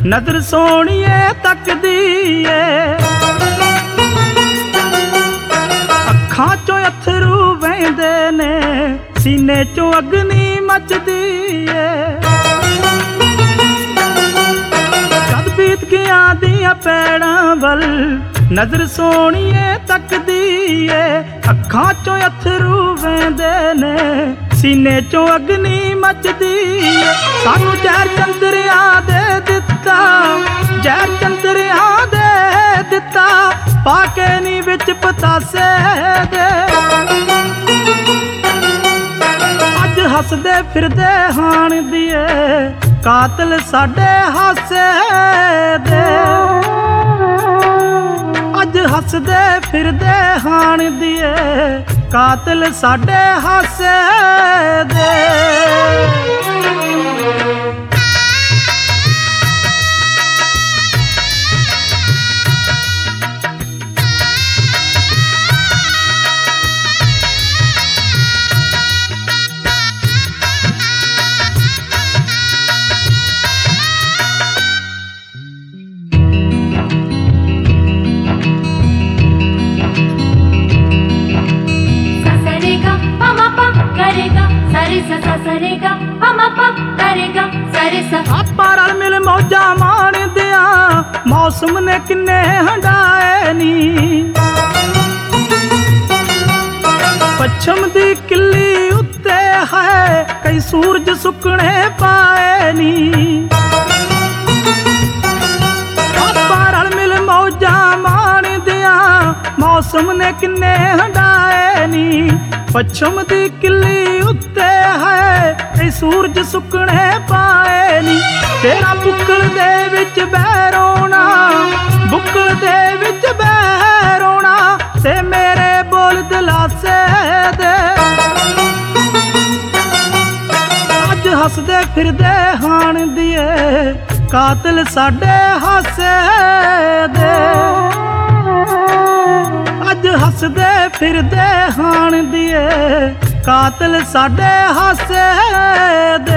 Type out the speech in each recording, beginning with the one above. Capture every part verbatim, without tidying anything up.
नजर सोहणीए तकदी ए, अखां चों अथरू वहिंदे ने, सीने चों अग्नि मचदी ए। जद बीत गया दियां पैड़ां वल नजर सोहणीए तकदी ए, अखां चों अथरू वहिंदे ने, सीने चों अग्नि मचदी ए। सानू जहर चंदरिया दे दिता, जहर चंदरिया दे दिता, पाके नी विच पतासे दे। अज हसदे फिरदे हाण दिए, कातल साडे हासे दे। अज हसदे फिरदे हाण दिए, कातल साडे हासे दे। आपा रल मिल मौजा माण दिया, मौसम ने किन्ने हंडाए नी। पच्छम दी किल्ली उत्ते है, कई सूरज सुकने पाए नी। आपा रल मिल मौजा माण दिया, मौसम ने किन्ने हंडाए नी। पच्छम दी किल्ली उत्ते है, कई सूरज सुकने पाए नी। तेरा बुक्कल दे विच बहरोना, बुक्कल दे विच बहरोना, ते मेरे बोल दिलासे दे। अज हसदे फिरदे हाण दिए, कातल साडे हासे दे। अज हसदे फिरदे हाण दिए, कातल साडे हासे दे।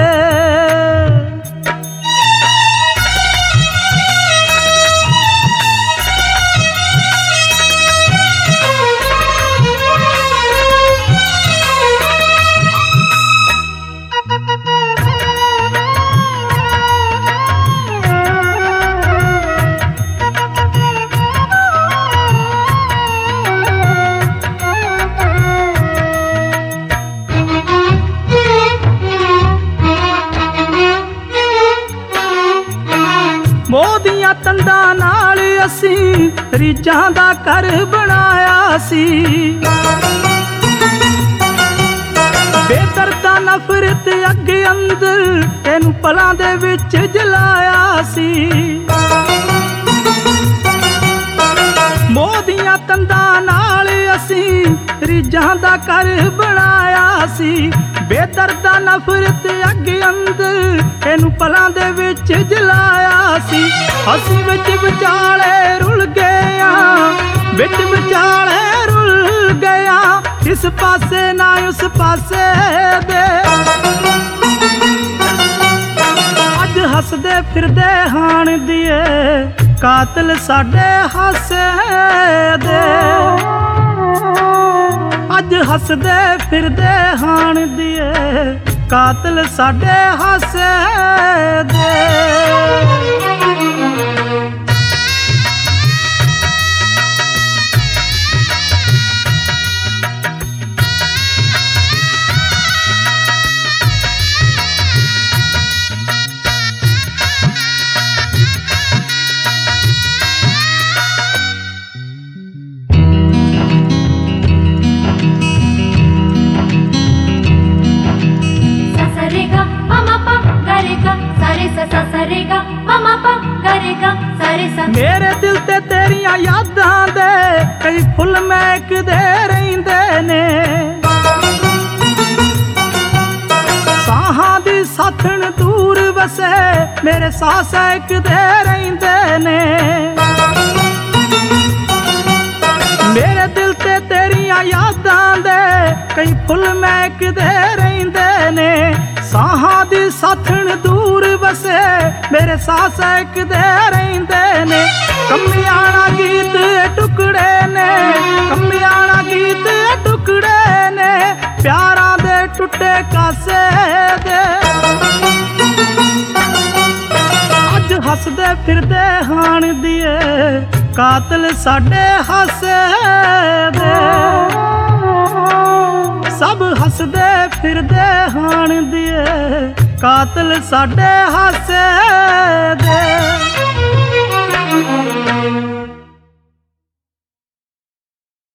मोदियां तंदां नाल असी रीझां दा घर बनाया सी। बेदर्दा नफरत अगे अंदर तेनू पलां दे विच जलाया सी। मोदियां तंदां नाल असी रीझां दा घर बनाया सी। बेदर्दा नफरत अगे अंदर तेनू पलां दे विच जलाया सी। असी विच विचाले रुल गया, विच विचाले रुल गया, इस पासे ना उस पासे दे। अज हसदे फिरदे हाण दिए, कातल साडे हासे दे। अज हसदे फिरदे हाण दिए, कातल साडे हासे दे। मेरे दिल ते तेरियां यादां दे कई फुल महकदे रहिंदे ने। साहां दी साथण दूर वसे मेरे साह सहकदे रहिंदे ने। मेरे दिल ते तेरियां यादां दे कई फुल महकदे रहिंदे ने। ਸਾਹਾਂ ਦੀ ਸਾਥਣ ਦੂਰ ਵਸੇ ਮੇਰੇ ਸਾਹ ਸਹਿਕਦੇ ਰਹਿੰਦੇ ਨੇ। ਕੰਮਿਆਣਾ ਗੀਤ ਟੁਕੜੇ ਨੇ, ਕੰਮਿਆਣਾ ਗੀਤ ਟੁਕੜੇ ਨੇ, ਪਿਆਰਾਂ ਦੇ ਟੁੱਟੇ ਕਾਸੇ ਦੇ। ਅੱਜ ਹੱਸਦੇ ਫਿਰਦੇ ਹਾਣ ਦੀਏ ਕਾਤਲ ਸਾਡੇ ਹਾਸੇ ਦੇ। ਸਭ ਹੱਸਦੇ ਫਿਰਦੇ ਹਾਣ ਦੀਏ ਕਾਤਲ ਸਾਡੇ ਹਾਸੇ